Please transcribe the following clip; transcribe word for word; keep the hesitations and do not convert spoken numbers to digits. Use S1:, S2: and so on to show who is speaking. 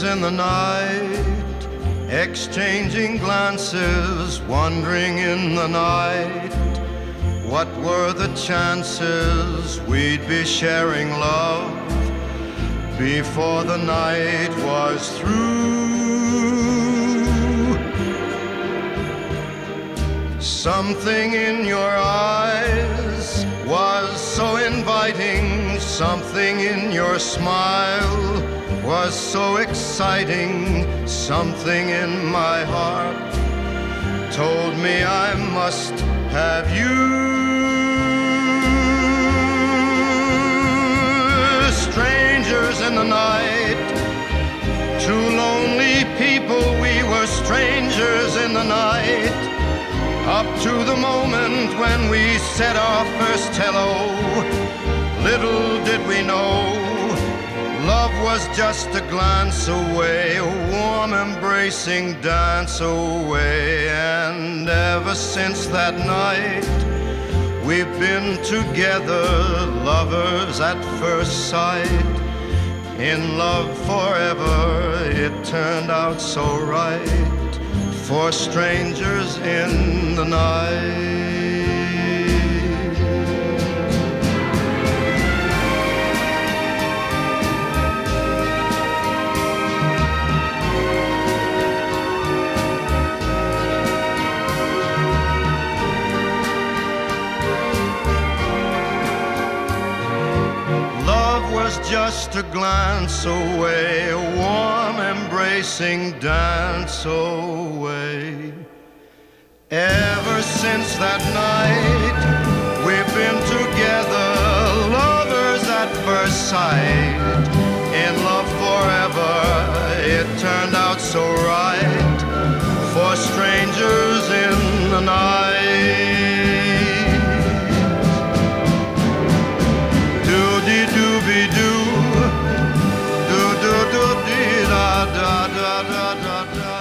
S1: in the night, exchanging glances, wondering in the night, what were the chances we'd be sharing love before the night was through. Something in your eyes was so inviting, something in your smile was so exciting, something in my heart told me I must have you. Strangers in the night, two lonely people, we were strangers in the night, up to the moment when we said our first hello. Little did we know, love was just a glance away, a warm embracing dance away. And ever since that night, we've been together, lovers at first sight, in love forever. It turned out so right for strangers in the night. Just a glance away, a warm embracing dance away. Ever since that night, we've been together, lovers at first sight, in love forever. It turned out so right for strangers in the night. Do-de-doo-be-doo, do-do-do-dee-da-da-da-da-da-da.